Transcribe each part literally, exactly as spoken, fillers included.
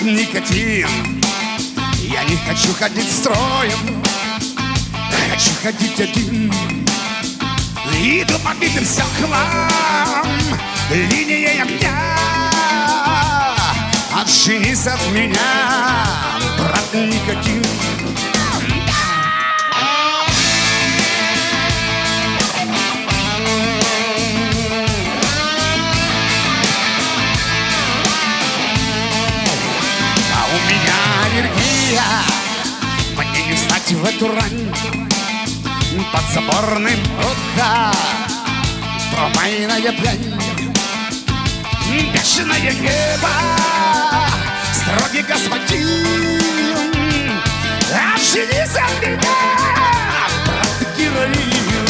никотин. Я не хочу ходить строем, хочу ходить один. Иду по битым стеклам линией огня. Отженись от меня, брат никотин. А у меня аллергия, мне не встать в эту рань. Подзаборным утка, трамвайная пьянь. Бешеное небо, строгий господин. Отженись от меня, брат героин.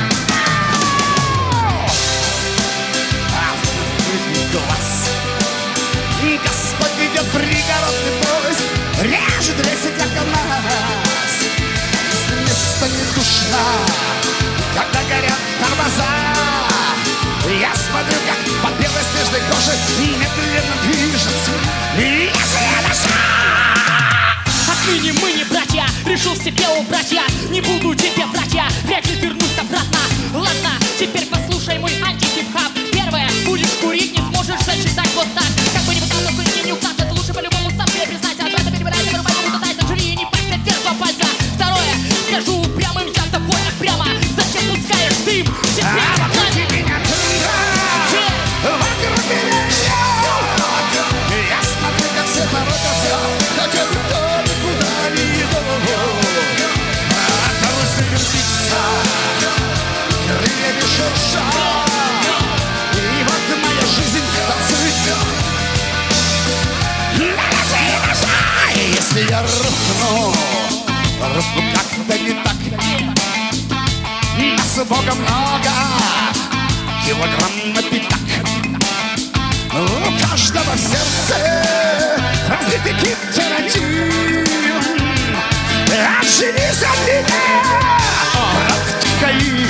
Глаз. Господь ведет пригородный поезд, режет рельсы, как КамАЗ. Если место не душно, когда горят тормоза, я смотрю, как по белой снежной коже медленно движется лезвие ножа. Отныне мы не братья, решил себе убрать я. Не буду тебе врать, я вряд ли вернусь обратно. Ладно, теперь послушай мой анти-хип-хап. Первое, будешь курить, не сможешь зачитать вот так. Как бы не выкладывал, не не указ, это лучше по-любому сам себе признать. А брата перебирай, вырубай, буду тайся, жри и не пальцы вверх, два пальца. Второе, скажу упрямым, я тобой прямо. Зачем пускаешь дым? Теперь вокруг меня трудно, вокруг меня лед. Я смотрю, как все торопятся, хотя никто никуда не идет. А карусель вертится, крыльями шурша. И вот моя жизнь танцует. Если я рухну, рухну как-то не так. Нас Бога много, килограмм на пятак. У каждого в сердце разбитый кит-карантин. Отженись от меня, брат кокаин.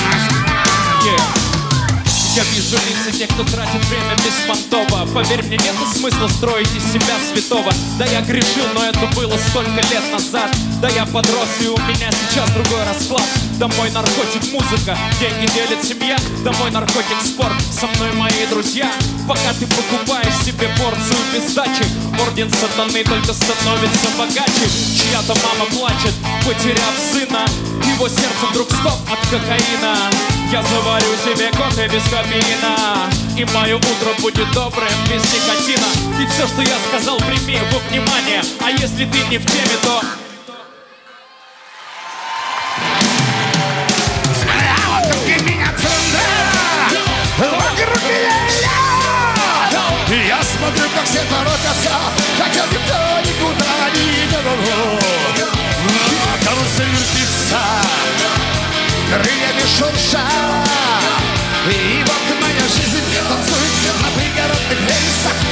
Я вижу лица тех, кто тратит время беспонтово. Поверь мне, нет смысла строить из себя святого. Да я грешил, но это было столько лет назад. Да я подрос, и у меня сейчас другой расклад. Да мой наркотик музыка, деньги делит семья. Да мой наркотик спорт, со мной мои друзья. Пока ты покупаешь себе порцию без сдачи, орден сатаны только становится богаче. Чья-то мама плачет, потеряв сына. Его сердце вдруг стоп от кокаина. Я заварю себе кофе без кофеина, и мое утро будет добрым без никотина. И все, что я сказал, прими во внимание. А если ты не в теме, то... А вокруг меня цундра, вокруг меня лед. Я смотрю, как все торопятся, хотя никто никуда не идет. Карусель вертится, крыльями шурша. И вот моя жизнь танцует на пригородных рельсах.